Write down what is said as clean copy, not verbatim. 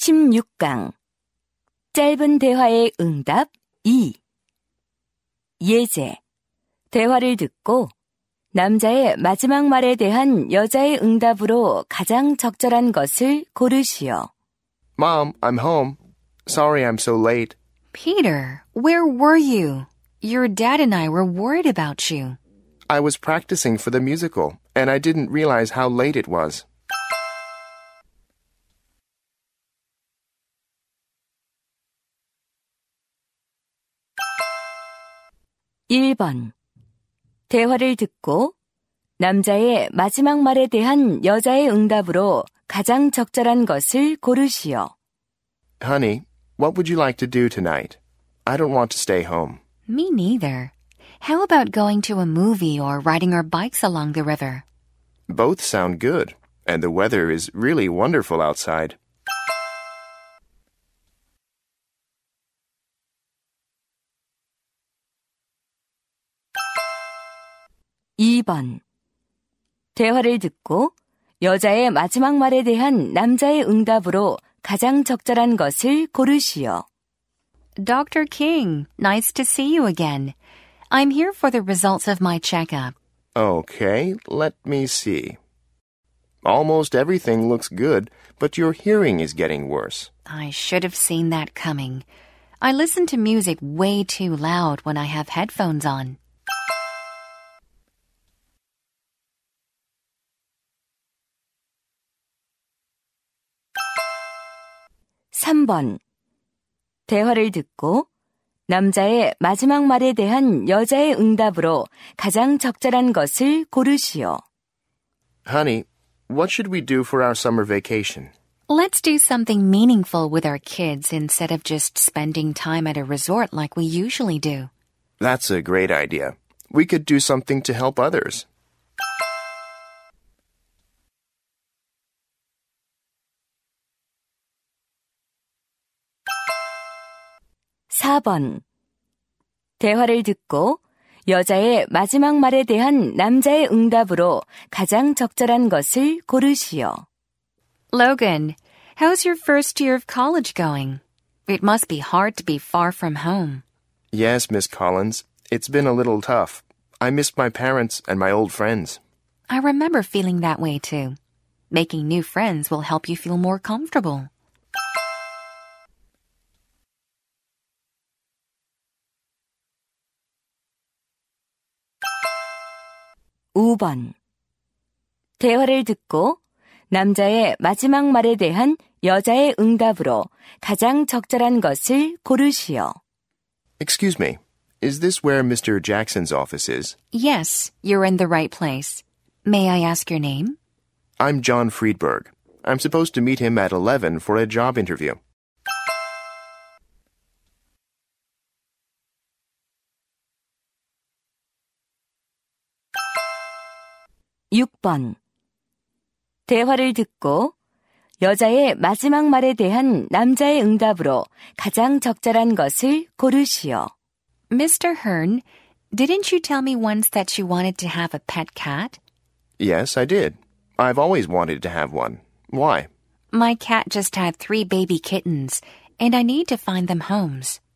16강 짧은 대화의 응답 2 예제 대화를 듣고 남자의 마지막 말에 대한 여자의 응답으로 가장 적절한 것을 고르시오. Mom, I'm home. Sorry I'm so late. Peter, where were you? Your dad and I were worried about you. I was practicing for the musical, and I didn't realize how late it was. (1번) 대화를 듣고 남자의 마지막 말에 대한 여자의 응답으로 가장 적절한 것을 고르시오. Honey, what would you like to do tonight? I don't want to stay home. Me neither. How about going to a movie or riding our bikes along the river? Both sound good, and the weather is really wonderful outside. (2번) 대화를 듣고 여자의 마지막 말에 대한 남자의 응답으로 가장 적절한 것을 고르시오. Dr. King, nice to see you again. I'm here for the results of my checkup. Okay, let me see. Almost everything looks good, but your hearing is getting worse. I should have seen that coming. I listen to music way too loud when I have headphones on. (3번) 대화를 듣고 남자의 마지막 말에 대한 여자의 응답으로 가장 적절한 것을 고르시오. Honey, what should we do for our summer vacation? Let's do something meaningful with our kids instead of just spending time at a resort like we usually do. That's a great idea. We could do something to help others. (4번) 대화를 듣고 여자의 마지막 말에 대한 남자의 응답으로 가장 적절한 것을 고르시오. Logan, how's your first year of college going? It must be hard to be far from home. Yes, Miss Collins. It's been a little tough. I missed my parents and my old friends. I remember feeling that way too. Making new friends will help you feel more comfortable. (5번) 대화를 듣고 남자의 마지막 말에 대한 여자의 응답으로 가장 적절한 것을 고르시오. Excuse me, is this where Mr. Jackson's office is? Yes, you're in the right place. May I ask your name? I'm John Friedberg. I'm supposed to meet him at 11 for a job interview. (6번) 대화를 듣고 여자의 마지막 말에 대한 남자의 응답으로 가장 적절한 것을 고르시오. Mr. Hearn, didn't you tell me once that you wanted to have a pet cat? Yes, I did. I've always wanted to have one. Why? My cat just had 3 baby kittens, and I need to find them homes.